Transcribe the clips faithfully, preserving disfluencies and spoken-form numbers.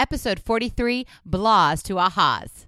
episode forty-three, Blahs to Ahas.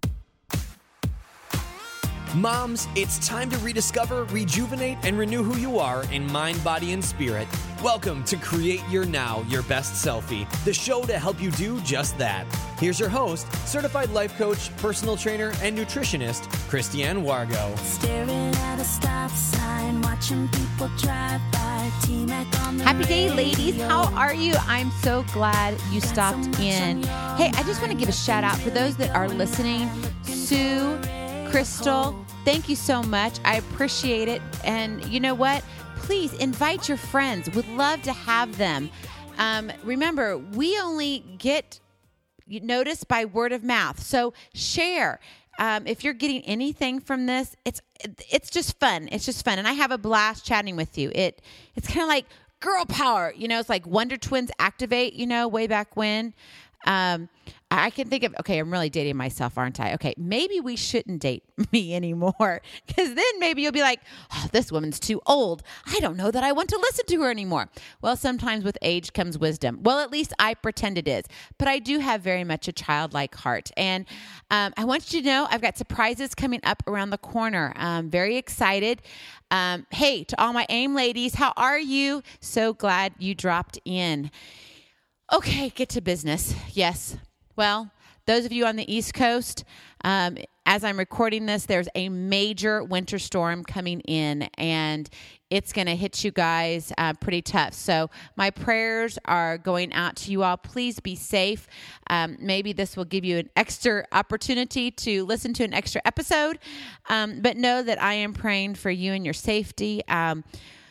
Moms, it's time to rediscover, rejuvenate, and renew who you are in mind, body, and spirit. Welcome to Create Your Now, Your Best Selfie, the show to help you do just that. Here's your host, certified life coach, personal trainer, and nutritionist, Christiane Wargo. Staring at a stop sign, watching people drive by, T-Mac on the Happy day, ladies. How are you? I'm so glad you stopped in. Hey, I just want to give a shout out for those that are listening. Sue, Crystal, thank you so much. I appreciate it. And you know what? Please invite your friends. Would love to have them. Um, remember, we only get noticed by word of mouth. So share. Um, if you're getting anything from this, it's it's just fun. It's just fun. And I have a blast chatting with you. It It's kind of like girl power. You know, it's like Wonder Twins Activate, you know, way back when. Um, I can think of, okay, I'm really dating myself, aren't I? Okay, maybe we shouldn't date me anymore, because then maybe you'll be like, oh, this woman's too old. I don't know that I want to listen to her anymore. Well, sometimes with age comes wisdom. Well, at least I pretend it is, but I do have very much a childlike heart. And um, I want you to know I've got surprises coming up around the corner. I'm very excited. Um, hey, to all my AIM ladies, how are you? So glad you dropped in. Okay, get to business. Yes. Well, those of you on the East Coast, um, as I'm recording this, there's a major winter storm coming in, and it's going to hit you guys uh, pretty tough. So my prayers are going out to you all. Please be safe. Um, maybe this will give you an extra opportunity to listen to an extra episode, um, but know that I am praying for you and your safety. Um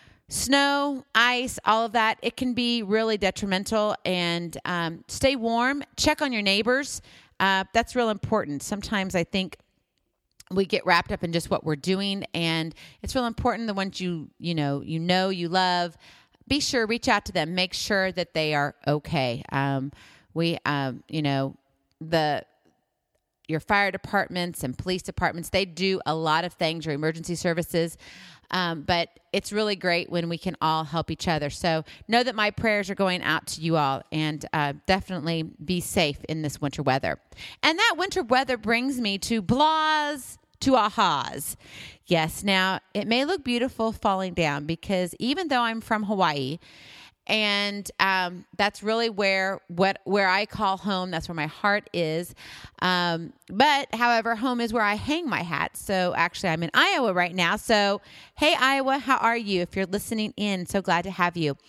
Snow, ice, all of that, it can be really detrimental. And um, stay warm. Check on your neighbors. Uh, that's real important. Sometimes I think we get wrapped up in just what we're doing, and it's real important the ones you you know you know you love. Be sure reach out to them. Make sure that they are okay. Um, we um, you know the. Your fire departments and police departments, they do a lot of things, your emergency services, um, but it's really great when we can all help each other. So know that my prayers are going out to you all, and uh, definitely be safe in this winter weather. And that winter weather brings me to Blahs to Ahas. Yes, now it may look beautiful falling down, because even though I'm from Hawaii, and um, that's really where what where I call home. That's where my heart is. Um, but, however, home is where I hang my hat. So, actually, I'm in Iowa right now. So, hey, Iowa, how are you? If you're listening in, so glad to have you.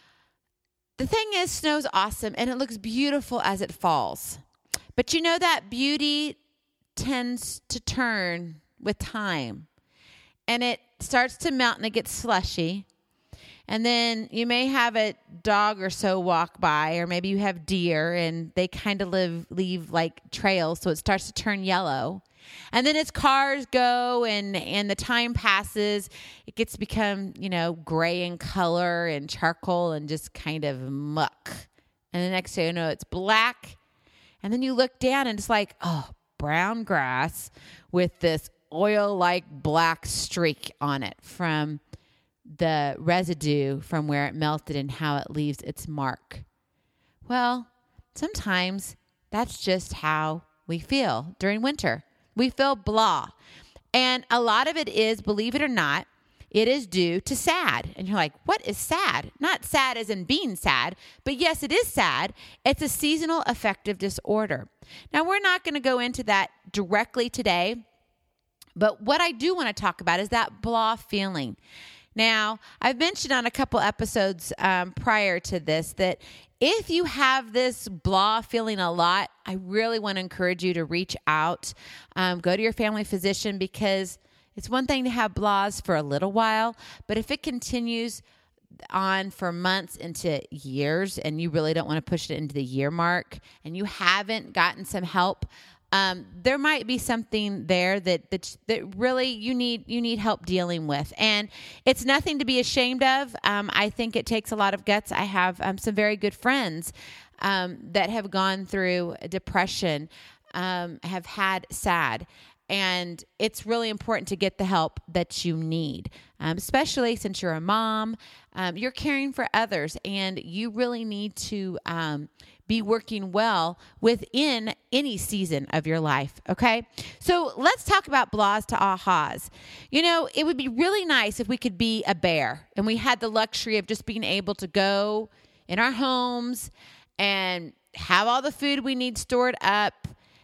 The thing is, snow's awesome, and it looks beautiful as it falls. But you know that beauty tends to turn with time, and it starts to melt, and it gets slushy. And then you may have a dog or so walk by, or maybe you have deer, and they kind of live leave like trails, so it starts to turn yellow. And then as cars go and, and the time passes, it gets to become, you know, gray in color and charcoal and just kind of muck. And the next thing you know, it's black. And then you look down and it's like, oh, brown grass with this oil-like black streak on it from the residue from where it melted and how it leaves its mark. Well, sometimes that's just how we feel during winter. We feel blah. And a lot of it is, believe it or not, it is due to sad. And you're like, what is sad? Not sad as in being sad, but yes, it is sad. It's a seasonal affective disorder. Now, we're not going to go into that directly today, but what I do want to talk about is that blah feeling. Now, I've mentioned on a couple episodes um, prior to this that if you have this blah feeling a lot, I really want to encourage you to reach out, um, go to your family physician, because it's one thing to have blahs for a little while, but if it continues on for months into years and you really don't want to push it into the year mark and you haven't gotten some help, Um, there might be something there that, that that really you need you need help dealing with, and it's nothing to be ashamed of. Um, I think it takes a lot of guts. I have um, some very good friends um, that have gone through depression, um, have had SAD, and it's really important to get the help that you need, um, especially since you're a mom. Um, you're caring for others, and you really need to um, be working well within any season of your life, okay? So let's talk about blahs to ahas. You know, it would be really nice if we could be a bear and we had the luxury of just being able to go in our homes and have all the food we need stored up,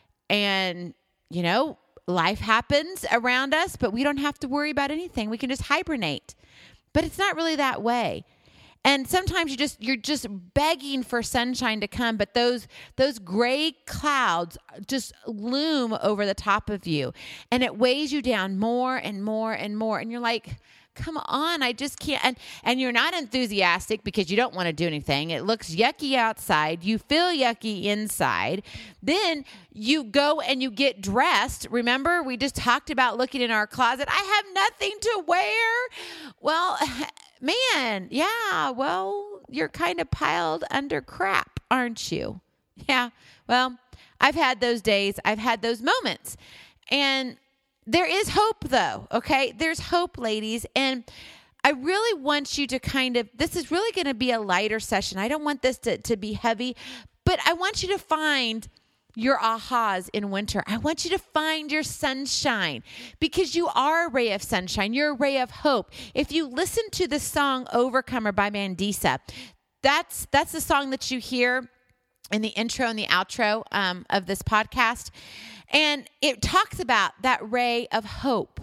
and, you know, life happens around us, but we don't have to worry about anything. We can just hibernate. But it's not really that way. And sometimes you just you're just begging for sunshine to come, but those those gray clouds just loom over the top of you, and it weighs you down more and more and more. And you're like, come on, I just can't. And, and you're not enthusiastic because you don't want to do anything. It looks yucky outside. You feel yucky inside. Then you go and you get dressed. Remember, we just talked about looking in our closet. I have nothing to wear. Well, man, yeah, well, you're kind of piled under crap, aren't you? Yeah, well, I've had those days. I've had those moments. And there is hope, though, okay? There's hope, ladies. And I really want you to kind of, this is really going to be a lighter session. I don't want this to, to be heavy, but I want you to find your ahas in winter. I want you to find your sunshine, because you are a ray of sunshine. You're a ray of hope. If you listen to the song Overcomer by Mandisa, that's that's the song that you hear in the intro and the outro um, of this podcast. And it talks about that ray of hope.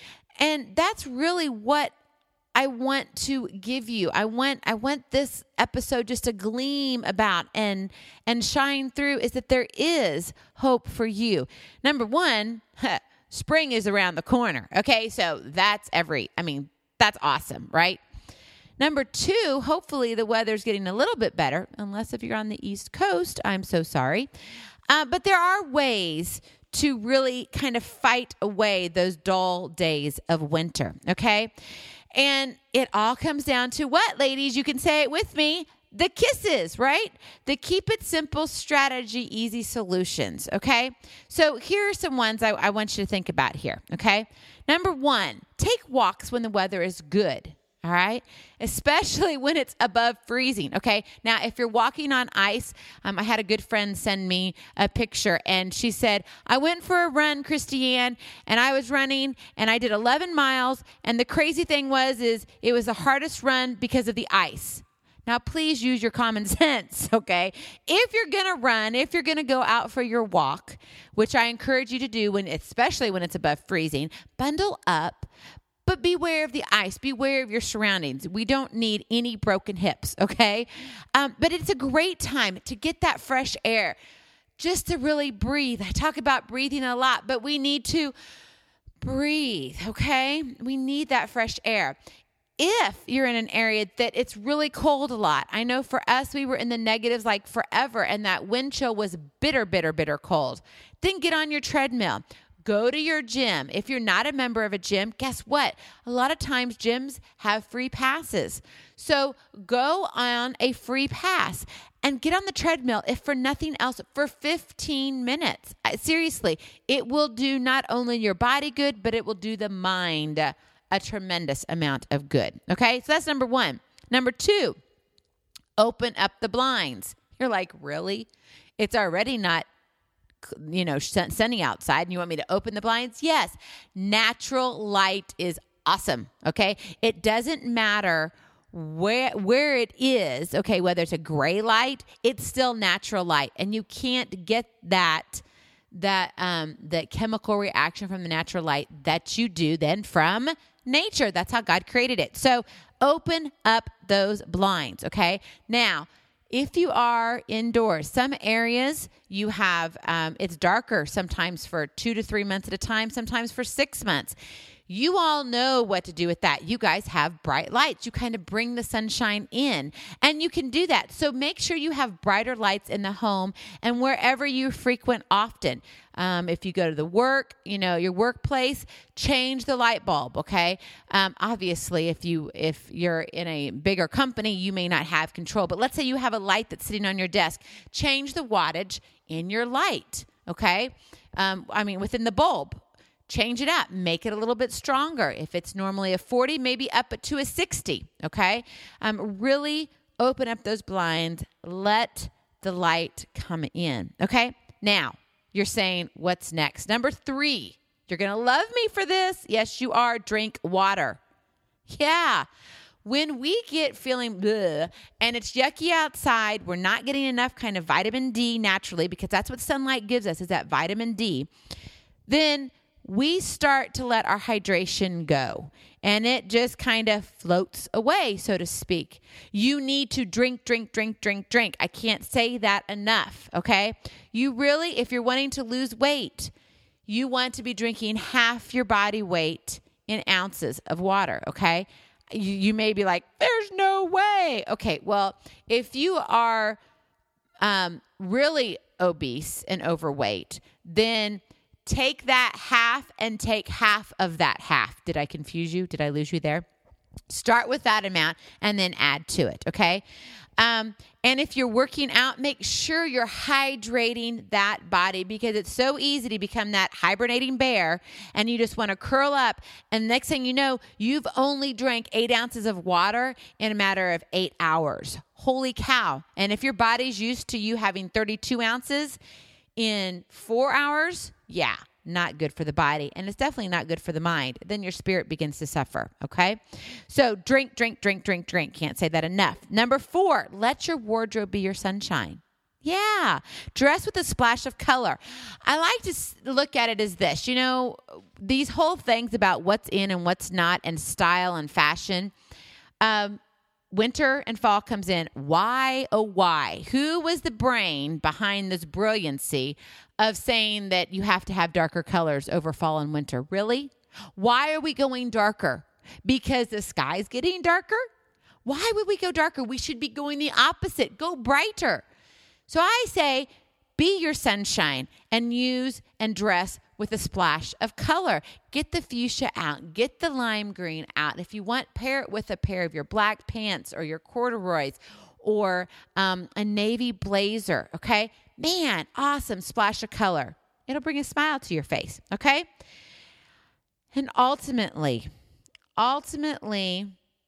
And that's really what I want to give you. I want I want this episode just to gleam about and and shine through, is that there is hope for you. Number one, spring is around the corner. Okay, so that's every, I mean, that's awesome, right? Number two, hopefully the weather's getting a little bit better, unless if you're on the East Coast, I'm so sorry. Uh, but there are ways to really kind of fight away those dull days of winter, okay? And it all comes down to what, ladies? You can say it with me. The kisses, right? The keep it simple strategy, easy solutions, okay? So here are some ones I, I want you to think about here, okay? Number one, take walks when the weather is good. All right. Especially when it's above freezing. Okay. Now, if you're walking on ice, um, I had a good friend send me a picture, and she said, I went for a run, Christiane, and I was running and I did eleven miles. And the crazy thing was, is it was the hardest run because of the ice. Now, please use your common sense. Okay. If you're going to run, if you're going to go out for your walk, which I encourage you to do when, especially when it's above freezing, bundle up. But beware of the ice. Beware of your surroundings. We don't need any broken hips, okay? Um, but it's a great time to get that fresh air, just to really breathe. I talk about breathing a lot, but we need to breathe, okay? We need that fresh air. If you're in an area that it's really cold a lot, I know for us, we were in the negatives like forever, and that wind chill was bitter, bitter, bitter cold. Then get on your treadmill. Go to your gym. If you're not a member of a gym, guess what? A lot of times gyms have free passes. So go on a free pass and get on the treadmill, if for nothing else, for fifteen minutes. Seriously, it will do not only your body good, but it will do the mind a tremendous amount of good. Okay, so that's number one. Number two, open up the blinds. You're like, really? It's already not, you know, sunny outside, and you want me to open the blinds? Yes. Natural light is awesome. Okay. It doesn't matter where, where it is. Okay. Whether it's a gray light, it's still natural light, and you can't get that, that, um, that chemical reaction from the natural light that you do then from nature. That's how God created it. So open up those blinds. Okay. Now, if you are indoors, some areas you have, um, it's darker sometimes for two to three months at a time, sometimes for six months. You all know what to do with that. You guys have bright lights. You kind of bring the sunshine in, and you can do that. So make sure you have brighter lights in the home and wherever you frequent often. Um, if you go to the work, you know, your workplace, change the light bulb. Okay. Um, obviously, if you if you're in a bigger company, you may not have control. But let's say you have a light that's sitting on your desk. Change the wattage in your light. Okay. Um, I mean, within the bulb. Change it up. Make it a little bit stronger. If it's normally a forty, maybe up it to a sixty, okay? Um, really open up those blinds. Let the light come in. Okay. Now you're saying, what's next? Number three, you're going to love me for this. Yes, you are. Drink water. Yeah. When we get feeling bleh, and it's yucky outside, we're not getting enough kind of vitamin D naturally, because that's what sunlight gives us, is that vitamin D. Then we start to let our hydration go, and it just kind of floats away, so to speak. You need to drink, drink, drink, drink, drink. I can't say that enough, okay? You really, if you're wanting to lose weight, you want to be drinking half your body weight in ounces of water, okay? You, you may be like, there's no way. Okay, well, if you are um, really obese and overweight, then take that half and take half of that half. Did I confuse you? Did I lose you there? Start with that amount and then add to it, okay? Um, and if you're working out, make sure you're hydrating that body, because it's so easy to become that hibernating bear and you just want to curl up. And next thing you know, you've only drank eight ounces of water in a matter of eight hours. Holy cow. And if your body's used to you having thirty-two ounces in four hours, yeah, not good for the body. And it's definitely not good for the mind. Then your spirit begins to suffer, okay? So drink, drink, drink, drink, drink. Can't say that enough. Number four, let your wardrobe be your sunshine. Yeah. Dress with a splash of color. I like to look at it as this. You know, these whole things about what's in and what's not, and style and fashion, um, winter and fall comes in. Why, oh, why? Who was the brain behind this brilliancy of saying that you have to have darker colors over fall and winter? Really? Why are we going darker? Because the sky's getting darker? Why would we go darker? We should be going the opposite. Go brighter. So I say, be your sunshine and use and dress with a splash of color. Get the fuchsia out. Get the lime green out. If you want, pair it with a pair of your black pants or your corduroys or um, a navy blazer, okay? Man, awesome splash of color. It'll bring a smile to your face, okay? And ultimately, ultimately,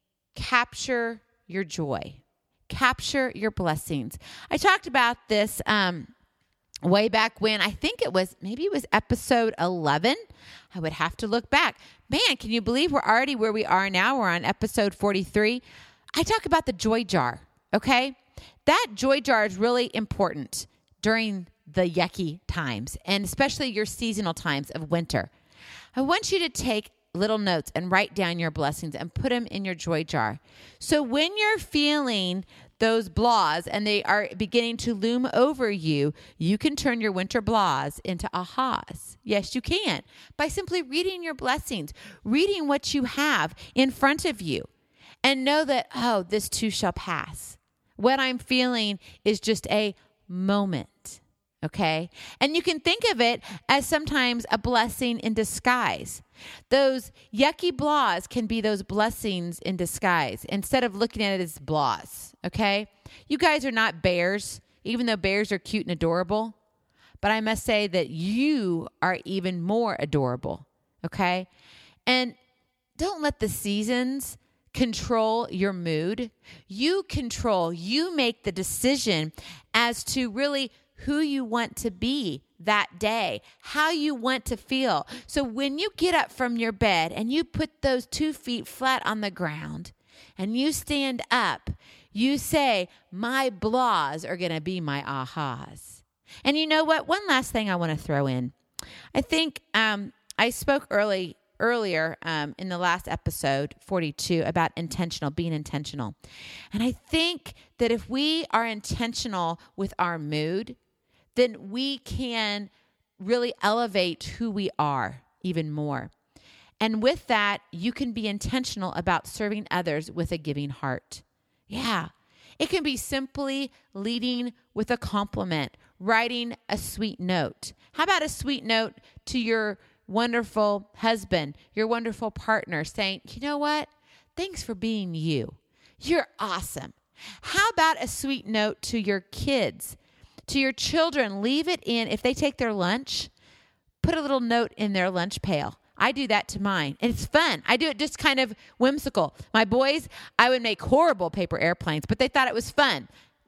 capture your joy. Capture your blessings. I talked about this um, way back when. I think it was, maybe it was episode eleven. I would have to look back. Man, can you believe we're already where we are now? We're on episode forty-three. I talk about the joy jar, okay? That joy jar is really important during the yucky times, and especially your seasonal times of winter. I want you to take little notes and write down your blessings and put them in your joy jar. So when you're feeling those blahs and they are beginning to loom over you, you can turn your winter blahs into ahas. Yes, you can. By simply reading your blessings, reading what you have in front of you, and know that, oh, this too shall pass. What I'm feeling is just a moment. Okay? And you can think of it as sometimes a blessing in disguise. Those yucky blahs can be those blessings in disguise instead of looking at it as blahs. Okay? You guys are not bears, even though bears are cute and adorable. But I must say that you are even more adorable. Okay? And don't let the seasons control your mood. You control, you make the decision as to really who you want to be that day, how you want to feel. So when you get up from your bed and you put those two feet flat on the ground and you stand up, you say, my blahs are going to be my ahas. And you know what? One last thing I want to throw in. I think um, I spoke early earlier um, in the last episode, forty-two, about intentional, being intentional. And I think that if we are intentional with our mood, then we can really elevate who we are even more. And with that, you can be intentional about serving others with a giving heart. Yeah. It can be simply leading with a compliment, writing a sweet note. How about a sweet note to your wonderful husband, your wonderful partner, saying, you know what? Thanks for being you. You're awesome. How about a sweet note to your kids, to your children? Leave it in. If they take their lunch, put a little note in their lunch pail. I do that to mine. And it's fun. I do it just kind of whimsical. My boys, I would make horrible paper airplanes, but they thought it was fun.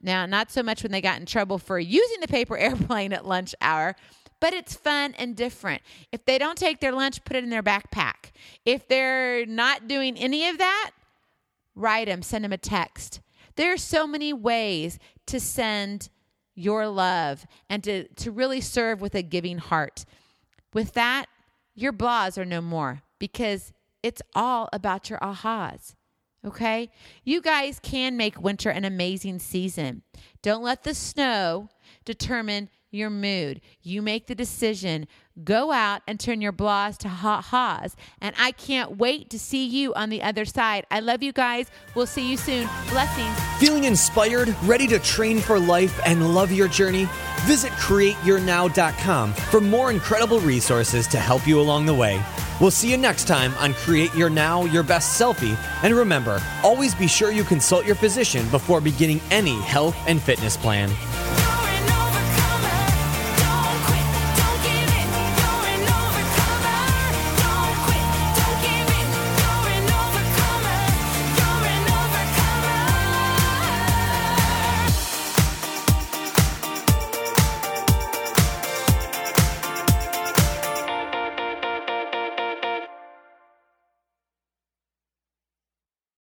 Now, not so much when they got in trouble for using the paper airplane at lunch hour, but it's fun and different. If they don't take their lunch, put it in their backpack. If they're not doing any of that, write them, send them a text. There are so many ways to send your love and to, to really serve with a giving heart. With that, your blahs are no more because it's all about your ahas. Okay? You guys can make winter an amazing season. Don't let the snow determine your mood. You make the decision. Go out and turn your blahs to ha-has. And I can't wait to see you on the other side. I love you guys. We'll see you soon. Blessings. Feeling inspired, ready to train for life, and love your journey? Visit create your now dot com for more incredible resources to help you along the way. We'll see you next time on Create Your Now, Your Best Selfie. And remember, always be sure you consult your physician before beginning any health and fitness plan.